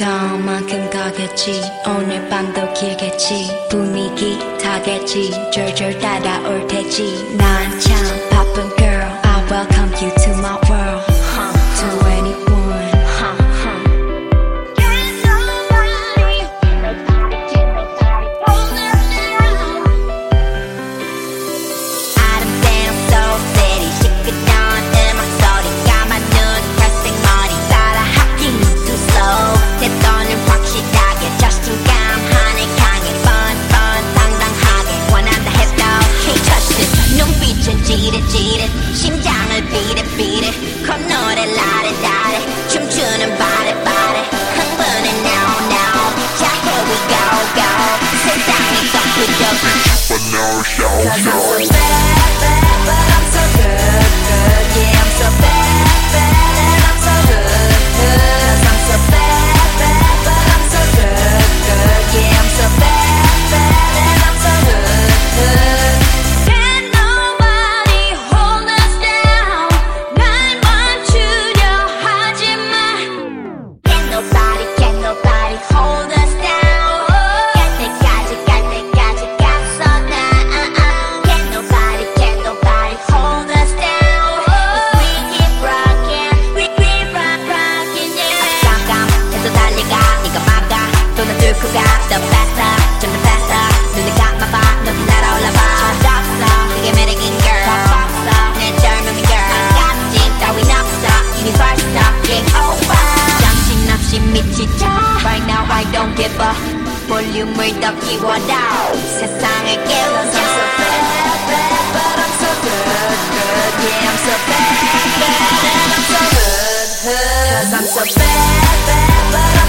다음 만큼 가겠지 오늘 밤도 길겠지 분위기 타겠지 졸졸 따라올 테지 난 참 바쁜 girl I welcome you to my world to anyone 지릿지릿 심장을 비릿비릿 콧노래 라레라레 춤추는 바레바레 흥분해 now now 자 here we go go 세상이 썩부적 But no show Cause I'm so bad bad but I'm so good good Yeah I'm so bad bad and I'm so good good Cause I'm so bad bad but I'm so good good Yeah I'm so bad bad and I'm so good good The faster, 좀 더 faster 눈을 감아봐 높이 날아올라봐 젖었어 그게 매력인 girl 벅벅서 내 젊음인 girl 아깝진 따윈 없어 universal game over 정신없이 미치죠 Right now I don't give up 볼륨을 더 키워라 세상을 깨우자 I'm so bad bad but I'm so good good Yeah I'm so bad bad and I'm so good good Cause I'm so bad bad but